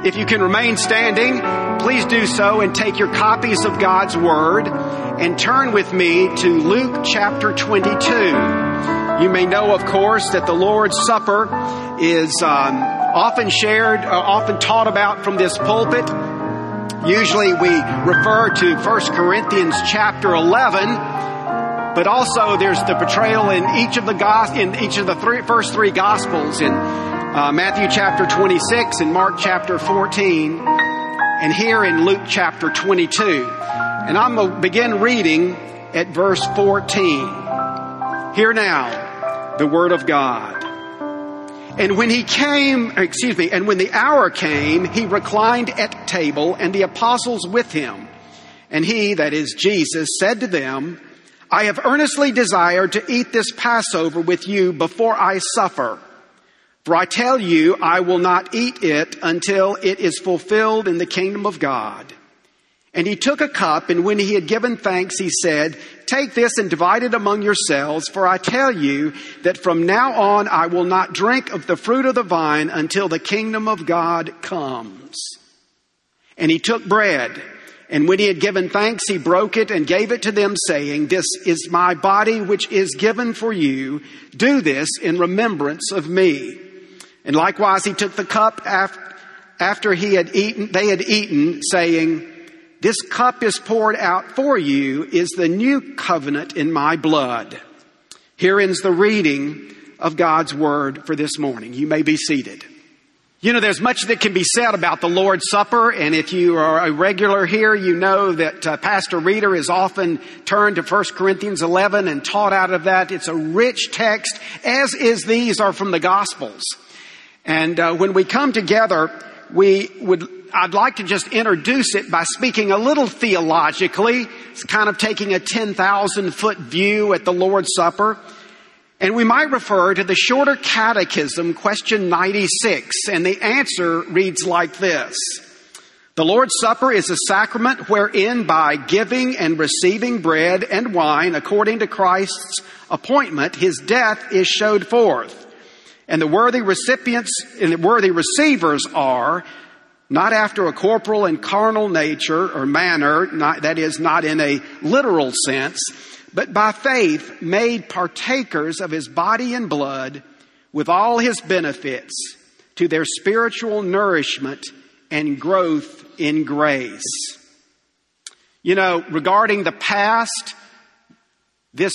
If you can remain standing, please do so and take your copies of God's Word and turn with me to Luke chapter 22. You may know, of course, that the Lord's Supper is often shared, often taught about from this pulpit. Usually we refer to 1 Corinthians chapter 11, but also there's the portrayal in each of the first three Gospels, in Matthew chapter 26 and Mark chapter 14, and here in Luke chapter 22. And I'm going to begin reading at verse 14. Hear now the word of God. And when the hour came, he reclined at table, and the apostles with him. And he, that is Jesus, said to them, I have earnestly desired to eat this Passover with you before I suffer. For I tell you, I will not eat it until it is fulfilled in the kingdom of God. And he took a cup, and when he had given thanks, he said, Take this and divide it among yourselves, for I tell you that from now on I will not drink of the fruit of the vine until the kingdom of God comes. And he took bread, and when he had given thanks, he broke it and gave it to them, saying, This is my body which is given for you. Do this in remembrance of me. And likewise he took the cup after they had eaten, saying, This cup is poured out for you, is the new covenant in my blood. Here ends the reading of God's word for this morning. You may be seated. You know, there's much that can be said about the Lord's Supper, and if you are a regular here, you know that Pastor Reeder has often turned to 1 Corinthians 11 and taught out of that. It's a rich text, as is these are from the Gospels. And when we come together, I'd like to just introduce it by speaking a little theologically. It's kind of taking a 10,000-foot view at the Lord's Supper. And we might refer to the Shorter Catechism, question 96, and the answer reads like this. The Lord's Supper is a sacrament wherein by giving and receiving bread and wine according to Christ's appointment, his death is showed forth. And the worthy recipients and the worthy receivers are, not after a corporal and carnal nature or manner, that is, not in a literal sense, but by faith made partakers of his body and blood with all his benefits to their spiritual nourishment and growth in grace. You know, regarding the past, this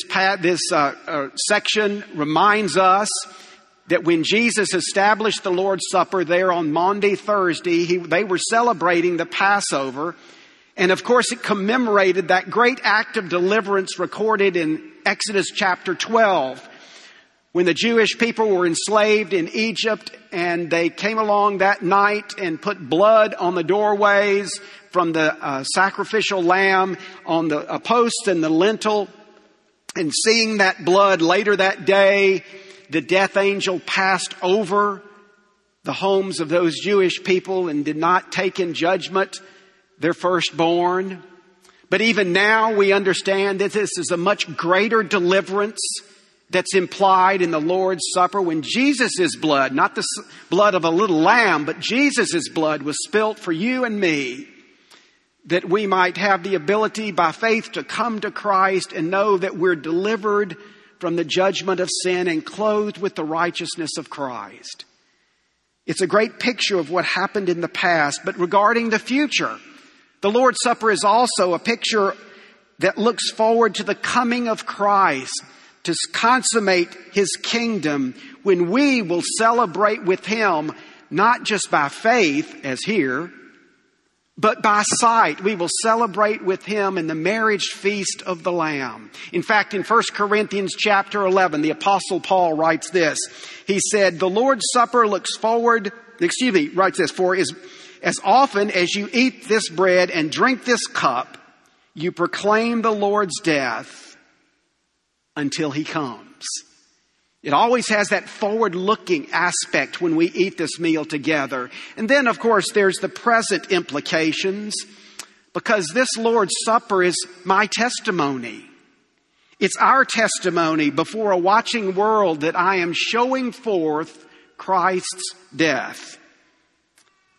section reminds us that when Jesus established the Lord's Supper there on Maundy Thursday, they were celebrating the Passover. And of course, it commemorated that great act of deliverance recorded in Exodus chapter 12, when the Jewish people were enslaved in Egypt, and they came along that night and put blood on the doorways from the sacrificial lamb on the posts and the lintel. And seeing that blood later that day, the death angel passed over the homes of those Jewish people and did not take in judgment their firstborn. But even now we understand that this is a much greater deliverance that's implied in the Lord's Supper when Jesus' blood, not the blood of a little lamb, but Jesus' blood was spilt for you and me, that we might have the ability by faith to come to Christ and know that we're delivered from the judgment of sin and clothed with the righteousness of Christ. It's a great picture of what happened in the past, but regarding the future, the Lord's Supper is also a picture that looks forward to the coming of Christ to consummate his kingdom, when we will celebrate with him, not just by faith, as here, but by sight. We will celebrate with him in the marriage feast of the Lamb. In fact, in 1 Corinthians chapter 11, the Apostle Paul writes this. He said, the Lord's Supper writes this, for as often as you eat this bread and drink this cup, you proclaim the Lord's death until he comes. It always has that forward-looking aspect when we eat this meal together. And then, of course, there's the present implications, because this Lord's Supper is my testimony. It's our testimony before a watching world that I am showing forth Christ's death.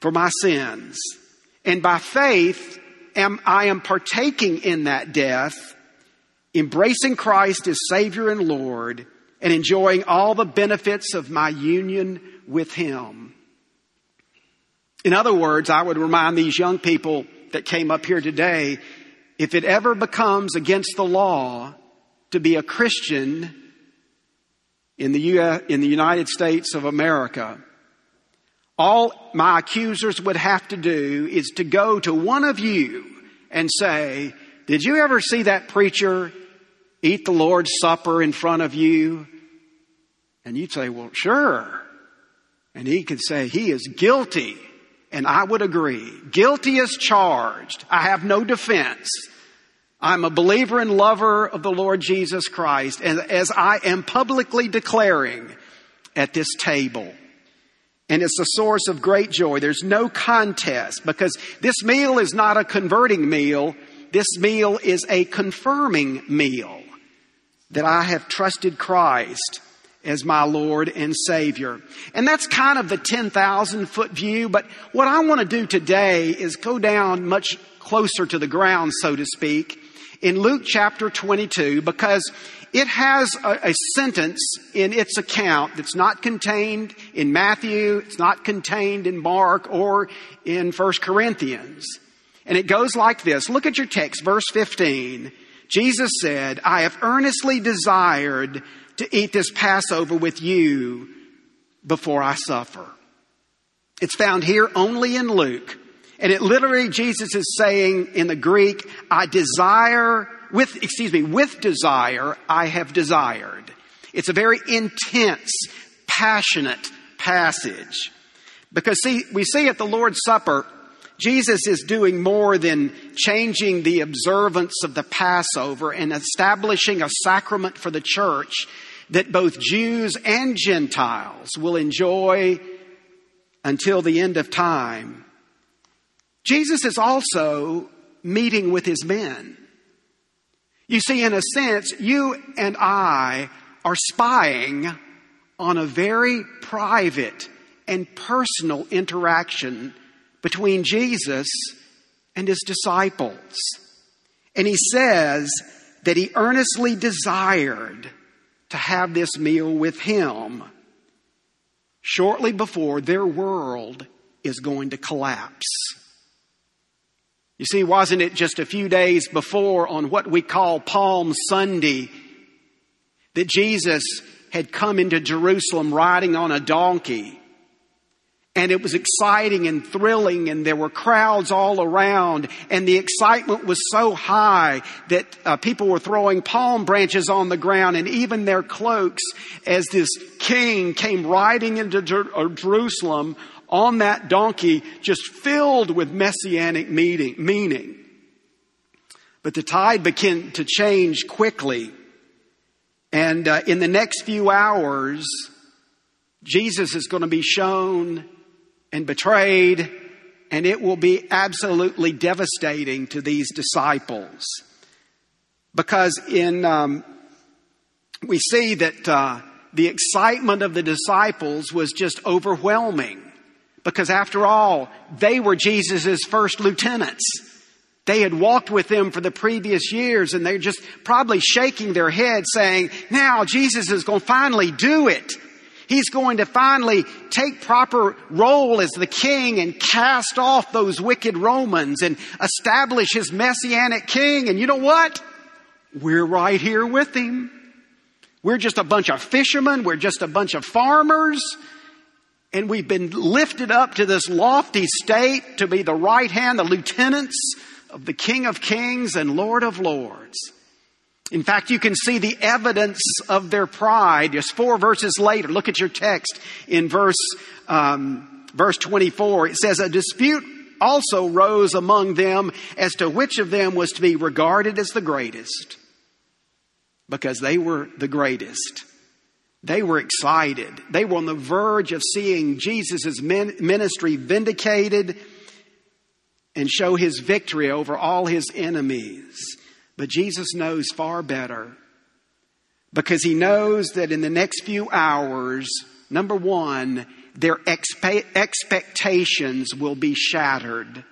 for my sins. And by faith, I am partaking in that death, embracing Christ as Savior and Lord, and enjoying all the benefits of my union with Him. In other words, I would remind these young people that came up here today, if it ever becomes against the law to be a Christian in the United States of America, all my accusers would have to do is to go to one of you and say, did you ever see that preacher eat the Lord's Supper in front of you? And you'd say, well, sure. And he could say, he is guilty. And I would agree. Guilty as charged. I have no defense. I'm a believer and lover of the Lord Jesus Christ, and as I am publicly declaring at this table. And it's a source of great joy. There's no contest, because this meal is not a converting meal. This meal is a confirming meal that I have trusted Christ as my Lord and Savior. And that's kind of the 10,000 foot view. But what I want to do today is go down much closer to the ground, so to speak, in Luke chapter 22, because it has a sentence in its account that's not contained in Matthew, it's not contained in Mark or in 1 Corinthians. And it goes like this. Look at your text, verse 15. Jesus said, I have earnestly desired to eat this Passover with you before I suffer. It's found here only in Luke. And it literally, Jesus is saying in the Greek, with desire, I have desired. It's a very intense, passionate passage. Because we see at the Lord's Supper, Jesus is doing more than changing the observance of the Passover and establishing a sacrament for the church that both Jews and Gentiles will enjoy until the end of time. Jesus is also meeting with His men. You see, in a sense, you and I are spying on a very private and personal interaction between Jesus and His disciples. And He says that He earnestly desired to have this meal with Him shortly before their world is going to collapse. You see, wasn't it just a few days before, on what we call Palm Sunday, that Jesus had come into Jerusalem riding on a donkey? And it was exciting and thrilling, and there were crowds all around, and the excitement was so high that people were throwing palm branches on the ground and even their cloaks as this king came riding into Jerusalem on that donkey, just filled with messianic meaning. But the tide began to change quickly. And in the next few hours, Jesus is going to be shown and betrayed, and it will be absolutely devastating to these disciples. Because we see that the excitement of the disciples was just overwhelming. Because after all, they were Jesus' first lieutenants. They had walked with Him for the previous years, and they're just probably shaking their heads saying, now Jesus is going to finally do it. He's going to finally take proper role as the king and cast off those wicked Romans and establish His messianic king. And you know what? We're right here with Him. We're just a bunch of fishermen. We're just a bunch of farmers. And we've been lifted up to this lofty state to be the right hand, the lieutenants of the King of Kings and Lord of Lords. In fact, you can see the evidence of their pride. Just 4 verses later, look at your text in verse 24. It says, a dispute also rose among them as to which of them was to be regarded as the greatest. Because they were the greatest. They were excited. They were on the verge of seeing Jesus' ministry vindicated and show His victory over all His enemies. But Jesus knows far better, because He knows that in the next few hours, number one, their expectations will be shattered.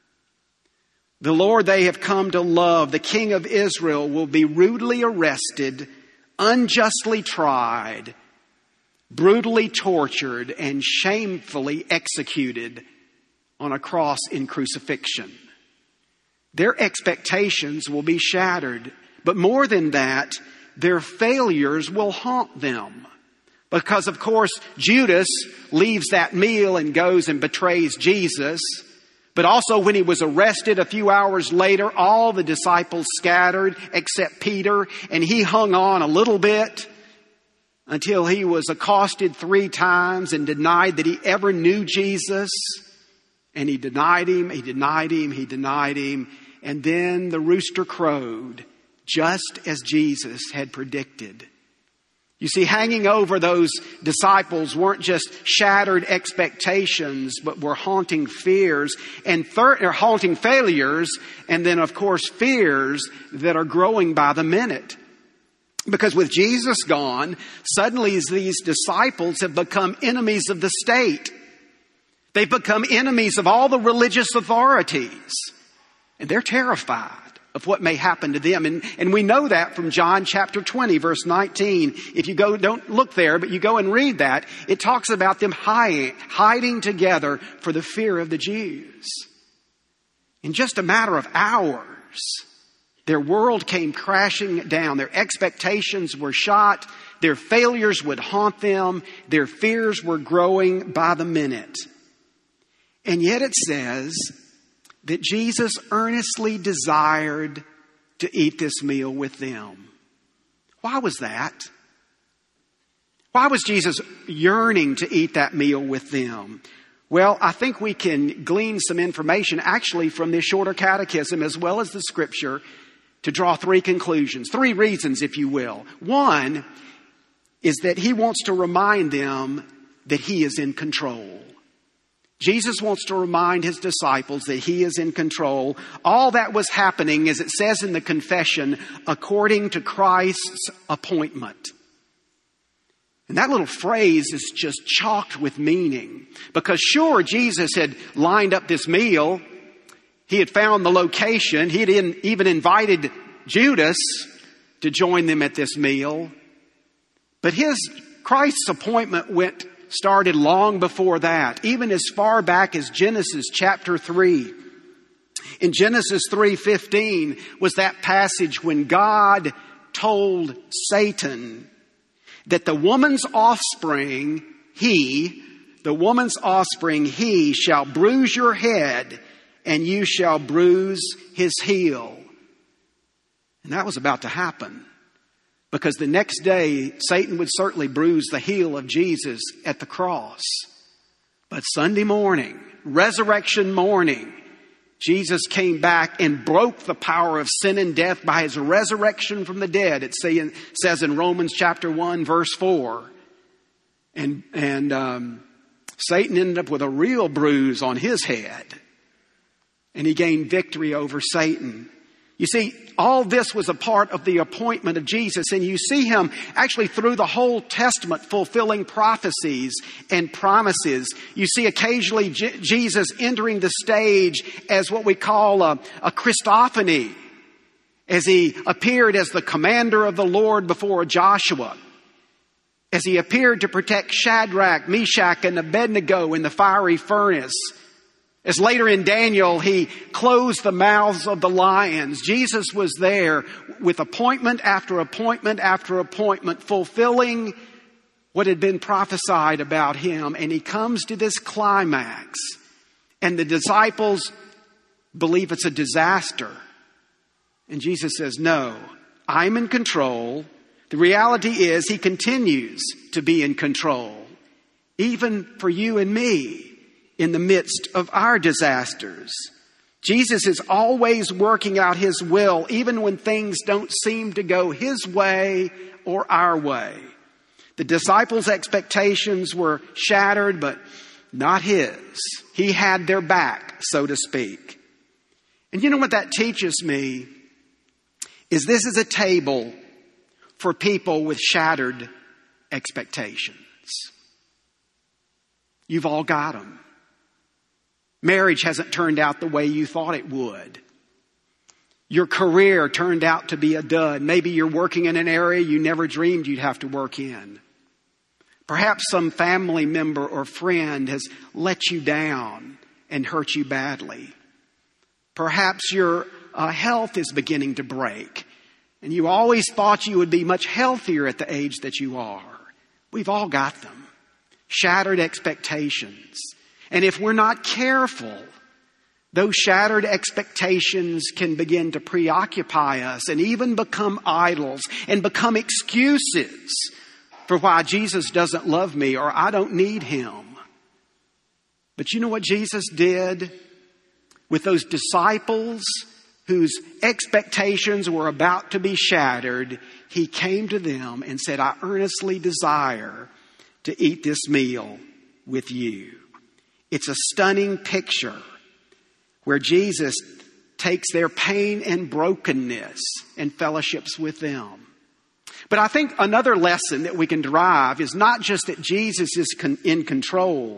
The Lord they have come to love, the King of Israel, will be rudely arrested, unjustly tried, brutally tortured, and shamefully executed on a cross in crucifixion. Their expectations will be shattered. But more than that, their failures will haunt them. Because, of course, Judas leaves that meal and goes and betrays Jesus. But also when he was arrested a few hours later, all the disciples scattered except Peter. And he hung on a little bit until he was accosted 3 times and denied that he ever knew Jesus. And he denied him, he denied him, he denied him. And then the rooster crowed, just as Jesus had predicted. You see, hanging over those disciples weren't just shattered expectations, but were haunting fears and haunting failures, and then, of course, fears that are growing by the minute. Because with Jesus gone, suddenly these disciples have become enemies of the state. They've become enemies of all the religious authorities. And they're terrified of what may happen to them. And we know that from John chapter 20, verse 19. If you go, don't look there, but you go and read that. It talks about them hiding together for the fear of the Jews. In just a matter of hours, their world came crashing down. Their expectations were shot. Their failures would haunt them. Their fears were growing by the minute. And yet it says that Jesus earnestly desired to eat this meal with them. Why was that? Why was Jesus yearning to eat that meal with them? Well, I think we can glean some information actually from this shorter catechism as well as the scripture to draw 3 conclusions, 3 reasons, if you will. One is that he wants to remind them that he is in control. Jesus wants to remind his disciples that he is in control. All that was happening, as it says in the confession, according to Christ's appointment. And that little phrase is just chocked with meaning. Because sure, Jesus had lined up this meal. He had found the location. He had even invited Judas to join them at this meal. But Christ's appointment started long before that, even as far back as Genesis chapter 3. In Genesis 3:15 was that passage when God told Satan that the woman's offspring, he shall bruise your head and you shall bruise his heel. And that was about to happen. Because the next day, Satan would certainly bruise the heel of Jesus at the cross. But Sunday morning, resurrection morning, Jesus came back and broke the power of sin and death by his resurrection from the dead. It says in Romans chapter 1, verse 4. And Satan ended up with a real bruise on his head. And he gained victory over Satan. You see, all this was a part of the appointment of Jesus. And you see him actually through the whole Testament fulfilling prophecies and promises. You see occasionally Jesus entering the stage as what we call a Christophany, as he appeared as the commander of the Lord before Joshua, as he appeared to protect Shadrach, Meshach, and Abednego in the fiery furnace. As later in Daniel, he closed the mouths of the lions. Jesus was there with appointment after appointment after appointment, fulfilling what had been prophesied about him. And he comes to this climax. And the disciples believe it's a disaster. And Jesus says, no, I'm in control. The reality is he continues to be in control, even for you and me. In the midst of our disasters, Jesus is always working out his will, even when things don't seem to go his way or our way. The disciples' expectations were shattered, but not his. He had their back, so to speak. And you know what that teaches me? Is this is a table for people with shattered expectations. You've all got them. Marriage hasn't turned out the way you thought it would. Your career turned out to be a dud. Maybe you're working in an area you never dreamed you'd have to work in. Perhaps some family member or friend has let you down and hurt you badly. Perhaps your health is beginning to break, and you always thought you would be much healthier at the age that you are. We've all got them. Shattered expectations. And if we're not careful, those shattered expectations can begin to preoccupy us and even become idols and become excuses for why Jesus doesn't love me or I don't need him. But you know what Jesus did with those disciples whose expectations were about to be shattered? He came to them and said, I earnestly desire to eat this meal with you. It's a stunning picture where Jesus takes their pain and brokenness and fellowships with them. But I think another lesson that we can derive is not just that Jesus is in control,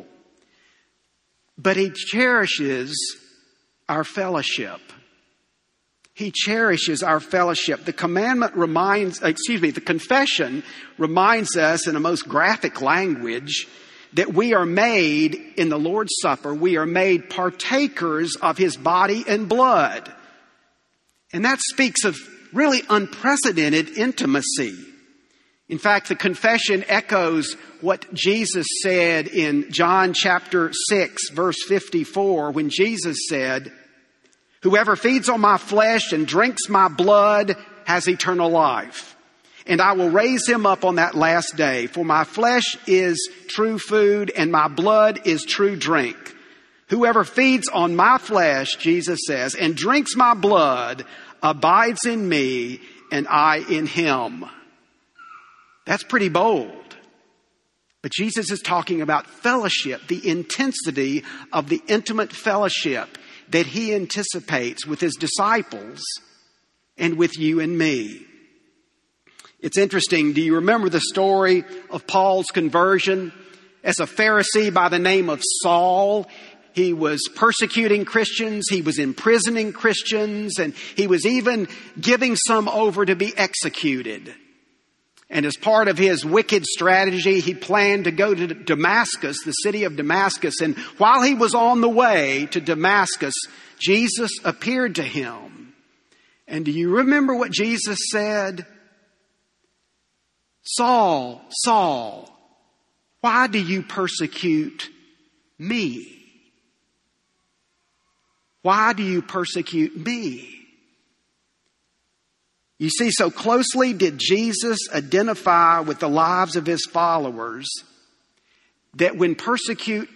but he cherishes our fellowship. He cherishes our fellowship. The confession reminds us in a most graphic language that we are made in the Lord's Supper. We are made partakers of his body and blood. And that speaks of really unprecedented intimacy. In fact, the confession echoes what Jesus said in John chapter 6, verse 54, when Jesus said, whoever feeds on my flesh and drinks my blood has eternal life. And I will raise him up on that last day. For my flesh is true food and my blood is true drink. Whoever feeds on my flesh, Jesus says, and drinks my blood abides in me and I in him. That's pretty bold. But Jesus is talking about fellowship, the intensity of the intimate fellowship that he anticipates with his disciples and with you and me. It's interesting. Do you remember the story of Paul's conversion? As a Pharisee by the name of Saul, he was persecuting Christians, he was imprisoning Christians, and he was even giving some over to be executed. And as part of his wicked strategy, he planned to go to Damascus, the city of Damascus. And while he was on the way to Damascus, Jesus appeared to him. And do you remember what Jesus said? Saul, Saul, why do you persecute me? Why do you persecute me? You see, so closely did Jesus identify with the lives of his followers that when persecution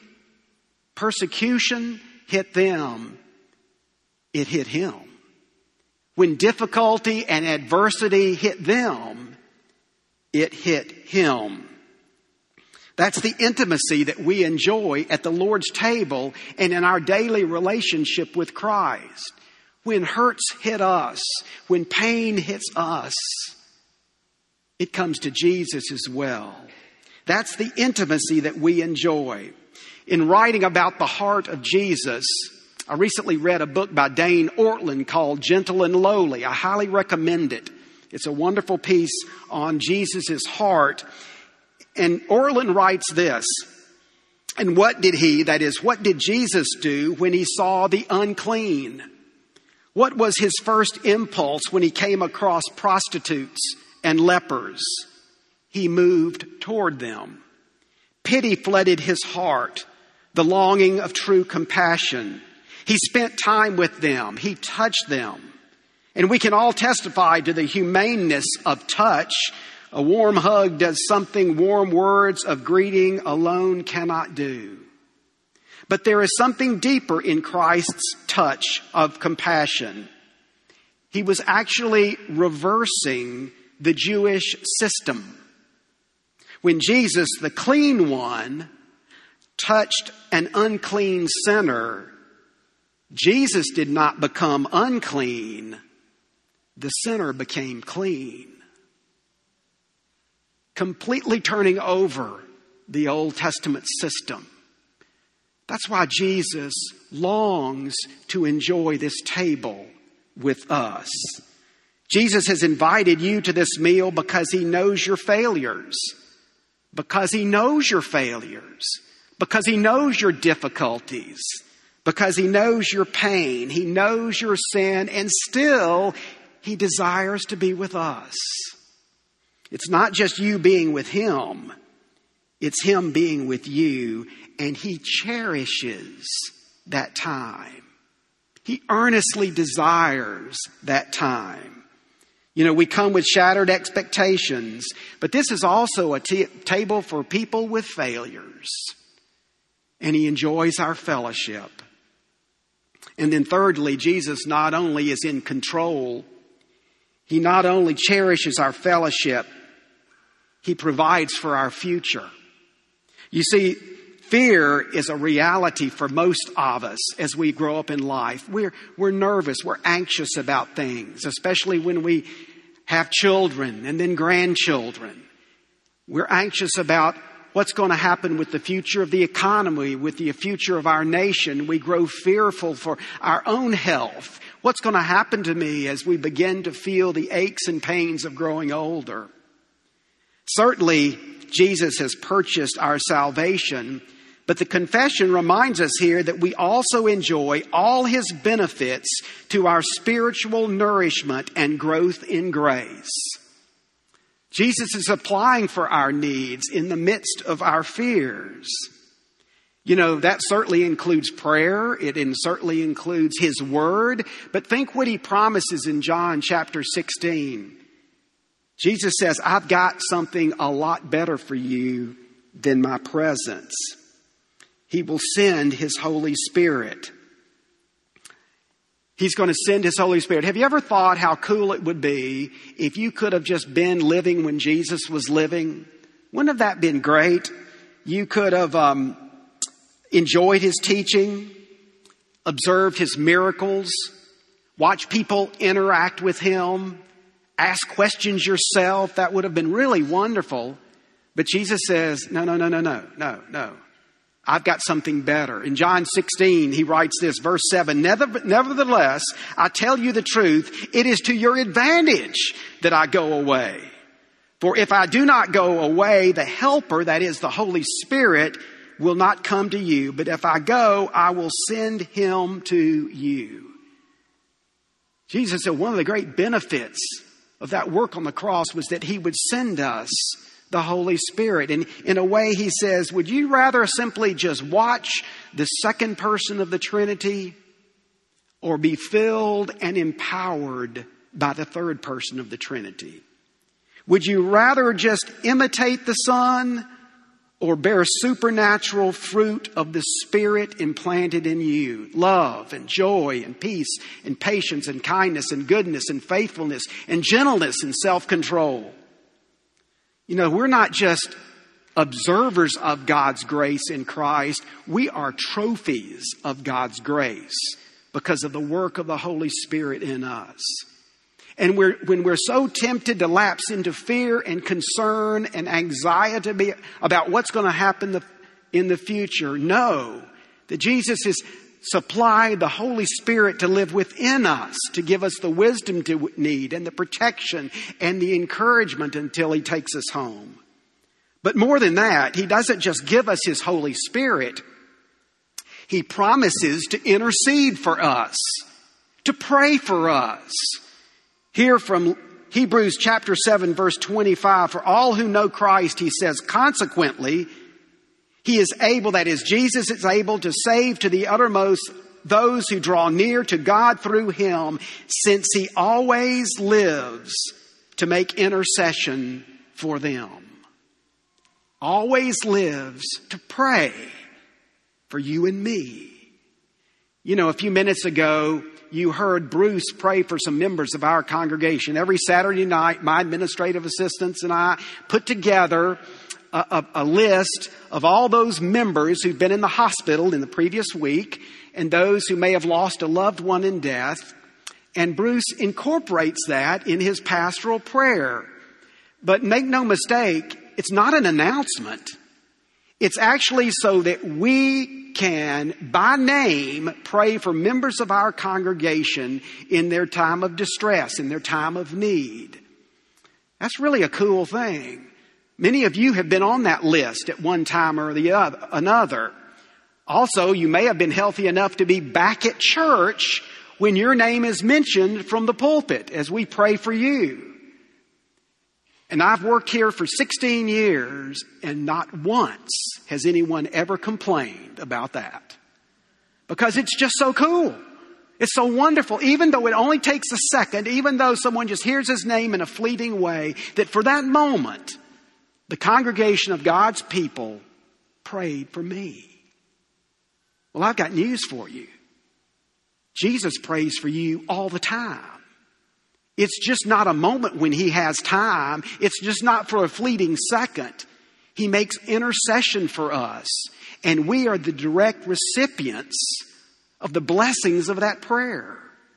hit them, it hit him. When difficulty and adversity hit them, it hit him. That's the intimacy that we enjoy at the Lord's table and in our daily relationship with Christ. When hurts hit us, when pain hits us, it comes to Jesus as well. That's the intimacy that we enjoy. In writing about the heart of Jesus, I recently read a book by Dane Ortlund called Gentle and Lowly. I highly recommend it. It's a wonderful piece on Jesus' heart. And Ortlund writes this, and what did Jesus do when he saw the unclean? What was his first impulse when he came across prostitutes and lepers? He moved toward them. Pity flooded his heart, the longing of true compassion. He spent time with them. He touched them. And we can all testify to the humaneness of touch. A warm hug does something warm words of greeting alone cannot do. But there is something deeper in Christ's touch of compassion. He was actually reversing the Jewish system. When Jesus, the clean one, touched an unclean sinner, Jesus did not become unclean. The sinner became clean. Completely turning over the Old Testament system. That's why Jesus longs to enjoy this table with us. Jesus has invited you to this meal because he knows your failures. Because he knows your failures. Because he knows your difficulties. Because he knows your pain. He knows your sin. And still, he desires to be with us. It's not just you being with him. It's him being with you. And he cherishes that time. He earnestly desires that time. You know, we come with shattered expectations, but this is also a table for people with failures. And he enjoys our fellowship. And then thirdly, Jesus not only is in control, he not only cherishes our fellowship, he provides for our future. You see, fear is a reality for most of us as we grow up in life. We're nervous. We're anxious about things, especially when we have children and then grandchildren. We're anxious about what's going to happen with the future of the economy, with the future of our nation. We grow fearful for our own health. What's going to happen to me as we begin to feel the aches and pains of growing older? Certainly, Jesus has purchased our salvation. But the confession reminds us here that we also enjoy all his benefits to our spiritual nourishment and growth in grace. Jesus is supplying for our needs in the midst of our fears. You know, that certainly includes prayer. It certainly includes his word. But think what he promises in John chapter 16. Jesus says, I've got something a lot better for you than my presence. He will send his Holy Spirit. He's going to send his Holy Spirit. Have you ever thought how cool it would be if you could have just been living when Jesus was living? Wouldn't have that been great? You could have enjoyed his teaching, observed his miracles, watched people interact with him, ask questions yourself. That would have been really wonderful. But Jesus says, no. I've got something better. In John 16, he writes this, verse 7, Nevertheless, I tell you the truth, it is to your advantage that I go away. For if I do not go away, the Helper, that is the Holy Spirit, will not come to you. But if I go, I will send him to you. Jesus said one of the great benefits of that work on the cross was that he would send us the Holy Spirit. And in a way he says, would you rather simply just watch the second person of the Trinity or be filled and empowered by the third person of the Trinity? Would you rather just imitate the Son or bear supernatural fruit of the Spirit implanted in you? Love and joy and peace and patience and kindness and goodness and faithfulness and gentleness and self-control. You know, we're not just observers of God's grace in Christ. We are trophies of God's grace because of the work of the Holy Spirit in us. And when we're so tempted to lapse into fear and concern and anxiety about what's going to happen in the future, know that Jesus has supplied the Holy Spirit to live within us, to give us the wisdom to need and the protection and the encouragement until he takes us home. But more than that, he doesn't just give us his Holy Spirit. He promises to intercede for us, to pray for us. Here from Hebrews chapter 7, verse 25, for all who know Christ, he says, consequently, he is able, that is, Jesus is able to save to the uttermost those who draw near to God through him, since he always lives to make intercession for them. Always lives to pray for you and me. You know, a few minutes ago, you heard Bruce pray for some members of our congregation. Every Saturday night, my administrative assistants and I put together a list of all those members who've been in the hospital in the previous week and those who may have lost a loved one in death. And Bruce incorporates that in his pastoral prayer. But make no mistake, it's not an announcement. It's actually so that we can, by name, pray for members of our congregation in their time of distress, in their time of need. That's really a cool thing. Many of you have been on that list at one time or another. Also, you may have been healthy enough to be back at church when your name is mentioned from the pulpit as we pray for you. And I've worked here for 16 years, and not once has anyone ever complained about that. Because it's just so cool. It's so wonderful, even though it only takes a second, even though someone just hears his name in a fleeting way, that for that moment, the congregation of God's people prayed for me. Well, I've got news for you. Jesus prays for you all the time. It's just not a moment when he has time. It's just not for a fleeting second. He makes intercession for us, and we are the direct recipients of the blessings of that prayer.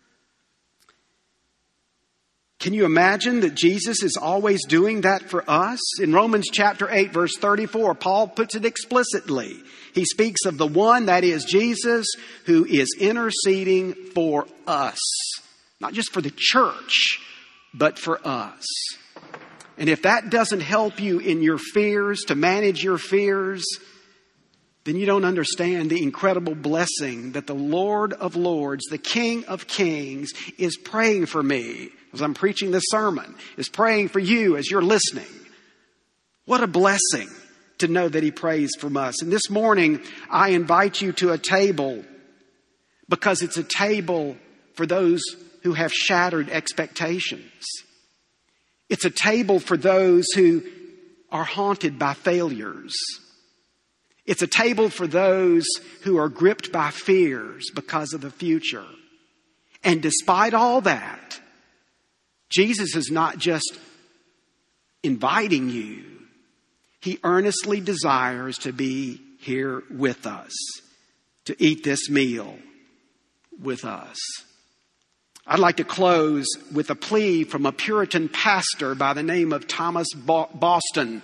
Can you imagine that Jesus is always doing that for us? In Romans chapter 8, verse 34, Paul puts it explicitly. He speaks of the one, that is Jesus, who is interceding for us. Not just for the church, but for us. And if that doesn't help you in your fears, to manage your fears, then you don't understand the incredible blessing that the Lord of Lords, the King of Kings, is praying for me as I'm preaching this sermon, is praying for you as you're listening. What a blessing to know that he prays for us. And this morning, I invite you to a table because it's a table for those who have shattered expectations. It's a table for those who are haunted by failures. It's a table for those who are gripped by fears because of the future. And despite all that, Jesus is not just inviting you. He earnestly desires to be here with us, to eat this meal with us. I'd like to close with a plea from a Puritan pastor by the name of Thomas Boston.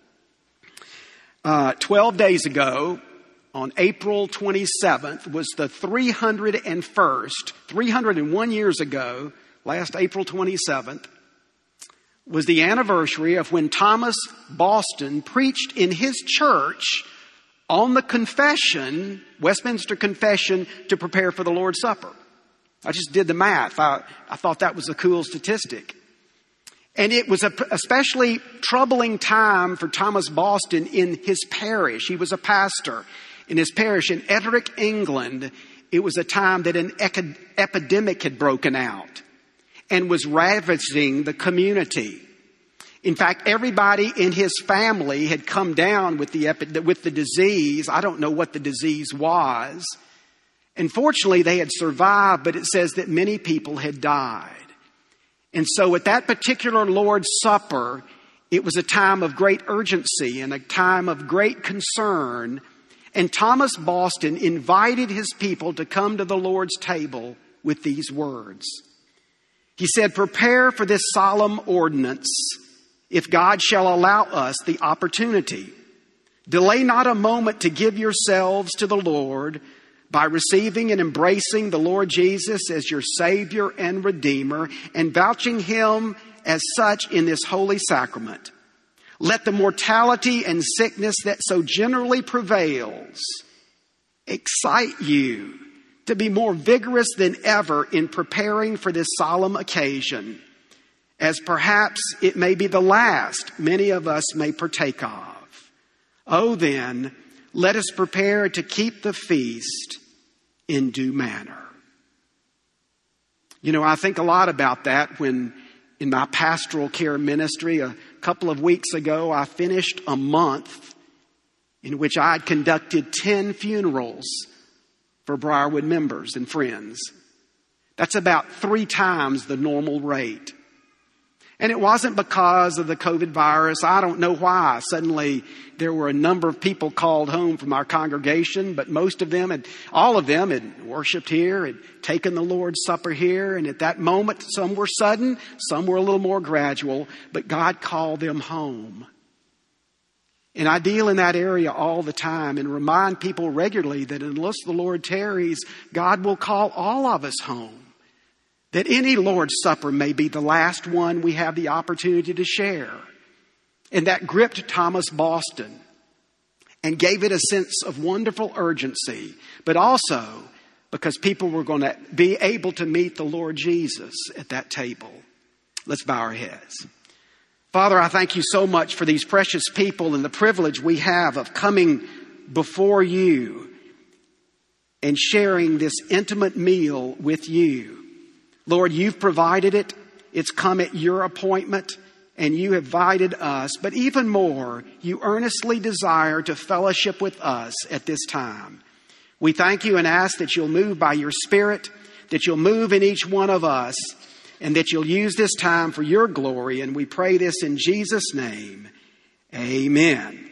12 days ago, on April 27th, was the 301 years ago, last April 27th, was the anniversary of when Thomas Boston preached in his church on the confession, Westminster Confession, to prepare for the Lord's Supper. I just did the math. I thought that was a cool statistic. And it was a especially troubling time for Thomas Boston in his parish. He was a pastor in his parish in Ettrick, England. It was a time that an epidemic had broken out and was ravaging the community. In fact, everybody in his family had come down with the disease. I don't know what the disease was. And fortunately, they had survived, but it says that many people had died. And so at that particular Lord's Supper, it was a time of great urgency and a time of great concern. And Thomas Boston invited his people to come to the Lord's table with these words. He said, "Prepare for this solemn ordinance, if God shall allow us the opportunity. Delay not a moment to give yourselves to the Lord by receiving and embracing the Lord Jesus as your Savior and Redeemer and vouching Him as such in this holy sacrament. Let the mortality and sickness that so generally prevails excite you to be more vigorous than ever in preparing for this solemn occasion, as perhaps it may be the last many of us may partake of. Oh, then, let us prepare to keep the feast in due manner." You know, I think a lot about that when in my pastoral care ministry a couple of weeks ago, I finished a month in which I had conducted 10 funerals for Briarwood members and friends. That's about 3 times the normal rate. And it wasn't because of the COVID virus. I don't know why. Suddenly there were a number of people called home from our congregation, but all of them had worshiped here, had taken the Lord's Supper here. And at that moment, some were sudden, some were a little more gradual, but God called them home. And I deal in that area all the time and remind people regularly that unless the Lord tarries, God will call all of us home. That any Lord's Supper may be the last one we have the opportunity to share. And that gripped Thomas Boston and gave it a sense of wonderful urgency, but also because people were going to be able to meet the Lord Jesus at that table. Let's bow our heads. Father, I thank you so much for these precious people and the privilege we have of coming before you and sharing this intimate meal with you. Lord, you've provided it. It's come at your appointment, and you have invited us. But even more, you earnestly desire to fellowship with us at this time. We thank you and ask that you'll move by your Spirit, that you'll move in each one of us, and that you'll use this time for your glory. And we pray this in Jesus' name. Amen.